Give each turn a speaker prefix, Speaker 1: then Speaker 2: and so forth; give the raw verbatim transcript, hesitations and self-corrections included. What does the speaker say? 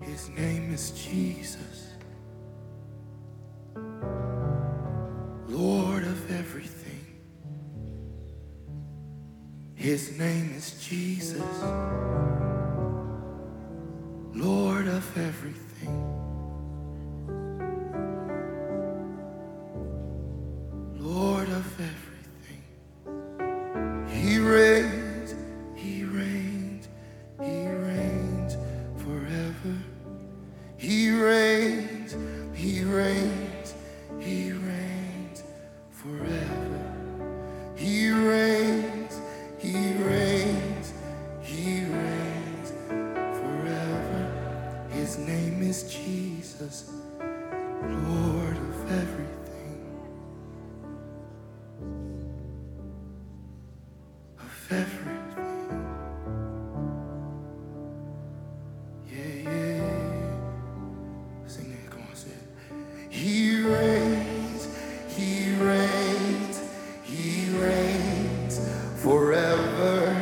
Speaker 1: His name is Jesus, Lord of everything. His name is Jesus, Lord of everything. Lord of everything. He reigns, he reigns, he reigns forever. He reigns, he reigns, he reigns forever. He reigns, he reigns, he reigns forever. His name is Jesus, Lord of everything. Of everything. Yeah, yeah, yeah. Sing that, come on, say it. He reigns, he reigns, he reigns forever.